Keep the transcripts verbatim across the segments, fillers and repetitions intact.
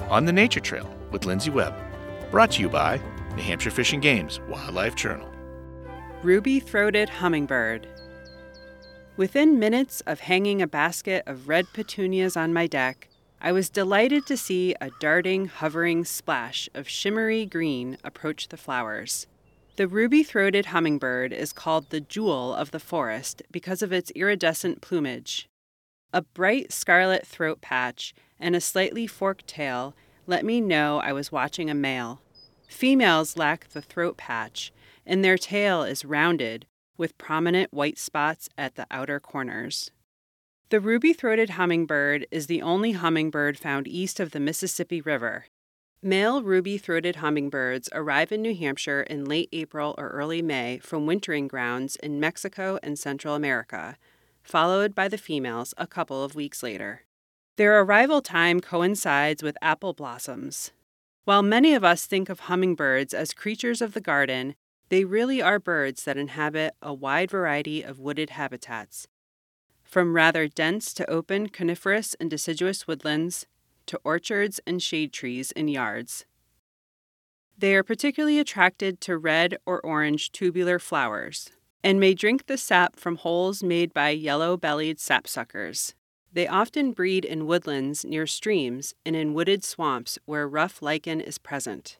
on the Nature Trail with Lindsay Webb. Brought to you by New Hampshire Fish and Game's Wildlife Journal. Ruby-throated hummingbird. Within minutes of hanging a basket of red petunias on my deck, I was delighted to see a darting, hovering splash of shimmery green approach the flowers. The ruby-throated hummingbird is called the jewel of the forest because of its iridescent plumage. A bright scarlet throat patch and a slightly forked tail let me know I was watching a male. Females lack the throat patch, and their tail is rounded with prominent white spots at the outer corners. The ruby-throated hummingbird is the only hummingbird found east of the Mississippi River. Male ruby-throated hummingbirds arrive in New Hampshire in late April or early May from wintering grounds in Mexico and Central America, followed by the females a couple of weeks later. Their arrival time coincides with apple blossoms. While many of us think of hummingbirds as creatures of the garden, they really are birds that inhabit a wide variety of wooded habitats, from rather dense to open coniferous and deciduous woodlands to orchards and shade trees in yards. They are particularly attracted to red or orange tubular flowers and may drink the sap from holes made by yellow-bellied sapsuckers. They often breed in woodlands near streams and in wooded swamps where rough lichen is present.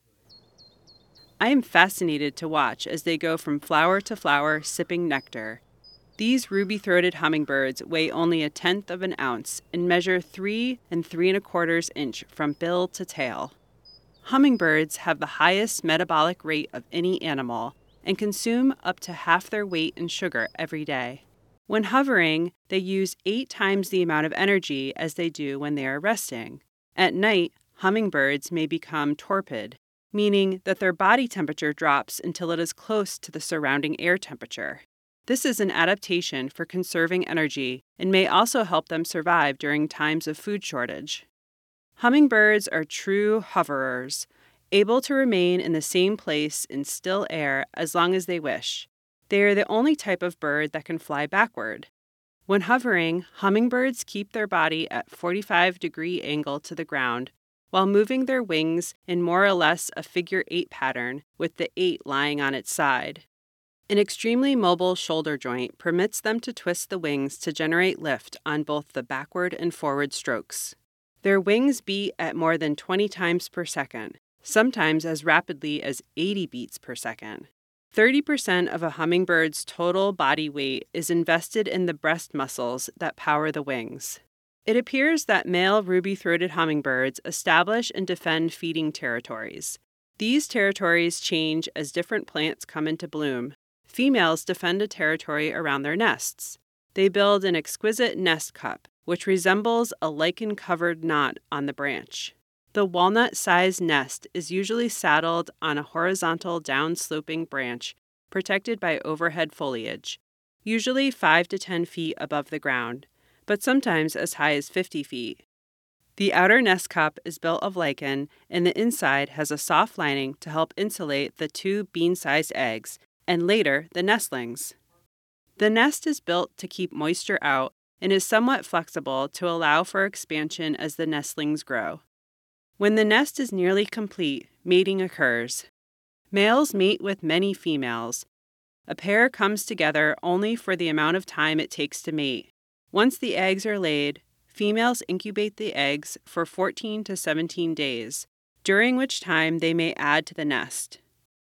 I am fascinated to watch as they go from flower to flower sipping nectar. These ruby-throated hummingbirds weigh only a tenth of an ounce and measure three and three and a quarters inch from bill to tail. Hummingbirds have the highest metabolic rate of any animal and consume up to half their weight in sugar every day. When hovering, they use eight times the amount of energy as they do when they are resting. At night, hummingbirds may become torpid, meaning that their body temperature drops until it is close to the surrounding air temperature. This is an adaptation for conserving energy and may also help them survive during times of food shortage. Hummingbirds are true hoverers, able to remain in the same place in still air as long as they wish. They are the only type of bird that can fly backward. When hovering, hummingbirds keep their body at forty-five degree angle to the ground while moving their wings in more or less a figure eight pattern with the eight lying on its side. An extremely mobile shoulder joint permits them to twist the wings to generate lift on both the backward and forward strokes. Their wings beat at more than twenty times per second, sometimes as rapidly as eighty beats per second. thirty percent of a hummingbird's total body weight is invested in the breast muscles that power the wings. It appears that male ruby-throated hummingbirds establish and defend feeding territories. These territories change as different plants come into bloom. Females defend a territory around their nests. They build an exquisite nest cup, which resembles a lichen-covered knot on the branch. The walnut-sized nest is usually saddled on a horizontal down-sloping branch protected by overhead foliage, usually five to ten feet above the ground, but sometimes as high as fifty feet. The outer nest cup is built of lichen, and the inside has a soft lining to help insulate the two bean-sized eggs, and later the nestlings. The nest is built to keep moisture out and is somewhat flexible to allow for expansion as the nestlings grow. When the nest is nearly complete, mating occurs. Males mate with many females. A pair comes together only for the amount of time it takes to mate. Once the eggs are laid, females incubate the eggs for fourteen to seventeen days, during which time they may add to the nest.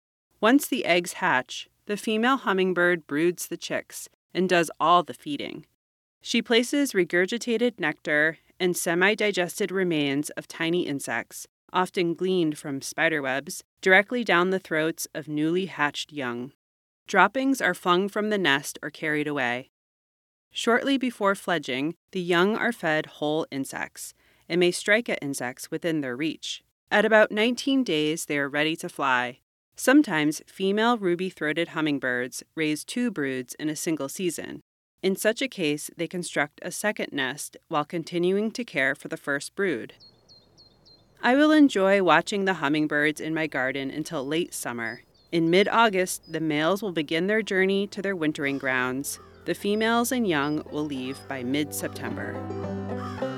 Once the eggs hatch, the female hummingbird broods the chicks and does all the feeding. She places regurgitated nectar and semi-digested remains of tiny insects, often gleaned from spiderwebs, directly down the throats of newly hatched young. Droppings are flung from the nest or carried away. Shortly before fledging, the young are fed whole insects and may strike at insects within their reach. At about nineteen days, they are ready to fly. Sometimes female ruby-throated hummingbirds raise two broods in a single season. In such a case, they construct a second nest while continuing to care for the first brood. I will enjoy watching the hummingbirds in my garden until late summer. In mid-August, the males will begin their journey to their wintering grounds. The females and young will leave by mid-September.